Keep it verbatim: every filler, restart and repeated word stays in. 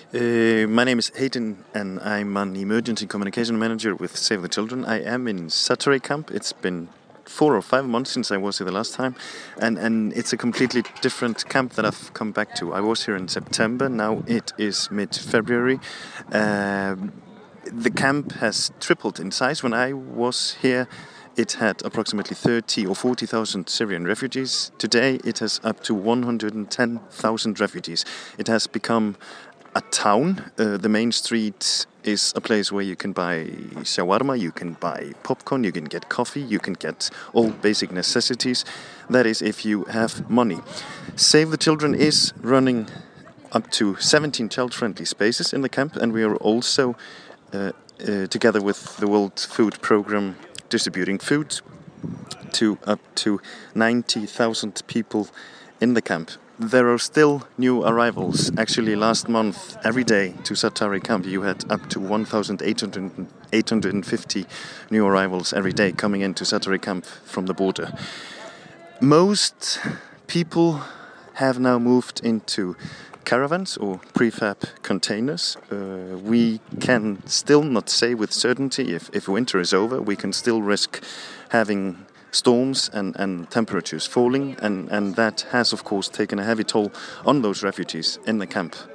Uh, my name is Hayden, and I'm an emergency communication manager with Save the Children. I am in Satare camp. It's been four or five months since I was here the last time, and, and it's a completely different camp that I've come back to. I was here in September, now it is mid-February. Um, the camp has tripled in size. When I was here, it had approximately thirty or forty thousand Syrian refugees. Today it has up to one hundred ten thousand refugees. It has become a town. Uh, the main street is a place where you can buy shawarma, you can buy popcorn, you can get coffee, you can get all basic necessities. That is if you have money. Save the Children is running up to seventeen child-friendly spaces in the camp, and we are also, uh, uh, together with the World Food Programme, distributing food to up to ninety thousand people in the camp. There are still new arrivals. Actually, last month, every day to Satare camp, you had up to one thousand eight hundred fifty new arrivals every day coming into Satare camp from the border. Most people have now moved into caravans or prefab containers. Uh, we can still not say with certainty if, if winter is over. We can still risk having storms and, and temperatures falling, and, and that has of course taken a heavy toll on those refugees in the camp.